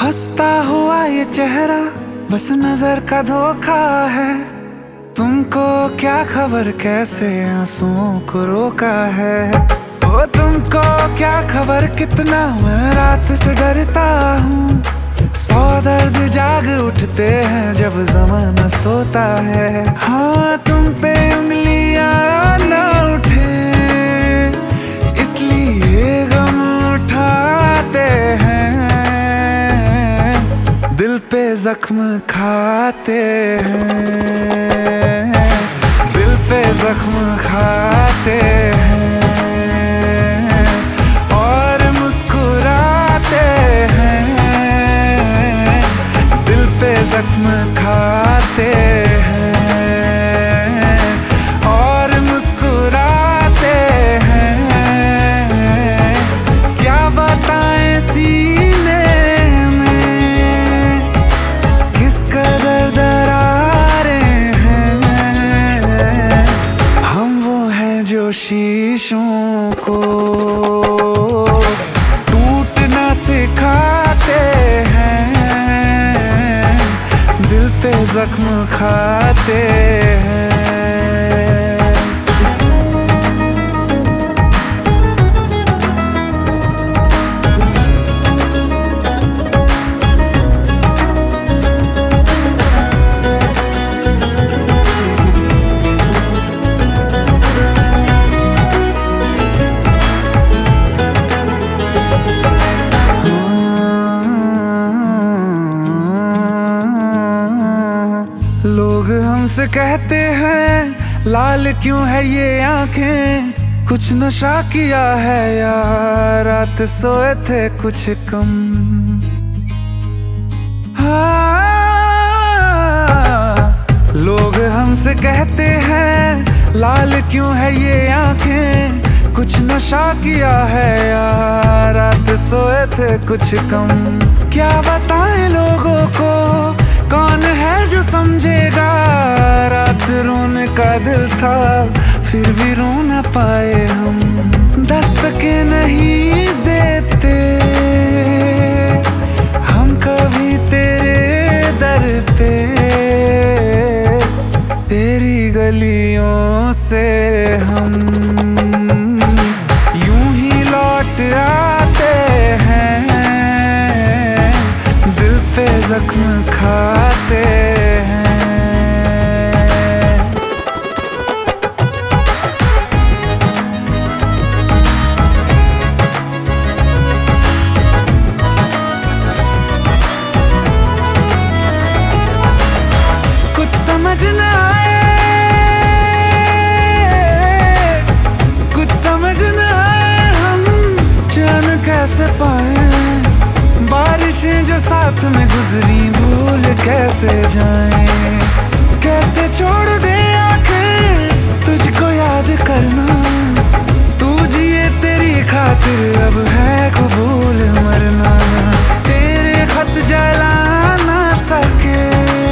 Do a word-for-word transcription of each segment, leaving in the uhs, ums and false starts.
हंसता हुआ ये चेहरा बस नजर का धोखा है। तुमको क्या खबर कैसे आंसुओं को रोका है। ओ तुमको क्या खबर कितना मैं रात से डरता हूँ। सौ दर्द जाग उठते हैं जब ज़माना सोता है। हाँ तुम पे उंगलियां ना उठे इसलिए गम उठाते हैं। दिल पे जख्म खाते हैं, दिल पे जख्म खाते हैं और मुस्कुराते हैं। दिल पे जख्म खाते हैं और मुस्कुराते हैं। क्या बताएं सीने में किस कदर दरारें हैं। हम वो हैं जो शीशों को टूटना सिखाते हैं। दिल पे जख्म खाते हैं। लोग हमसे कहते हैं लाल क्यों है ये आंखें। कुछ नशा किया है या रात सोए थे कुछ कम। हाँ लोग हमसे कहते हैं लाल क्यों है ये आंखें। कुछ नशा किया है या रात सोए थे कुछ कम। क्या बताएं लोगों को कौन है जो समझेगा। रात रोने का दिल था फिर भी रो न पाए हम। दस्तकें नहीं देते हम कभी तेरे दर पे। तेरी गलियों से हम यूं ही लौट आते हैं। दिल पे जख्म खाते हैं। कुछ समझ न आए, कुछ समझ न आए हम जान कैसे पाए। बारिशें जो साथ में गुजरी भूल कैसे जाएं। कैसे छोड़ दे आंखें तुझको याद करना। तू जिए तेरी खातिर अब है कबूल मरना। तेरे खत जला ना सके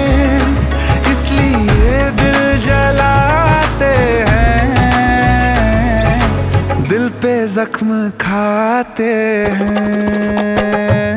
इसलिए दिल जलाते हैं। दिल पे जख्म खाते हैं।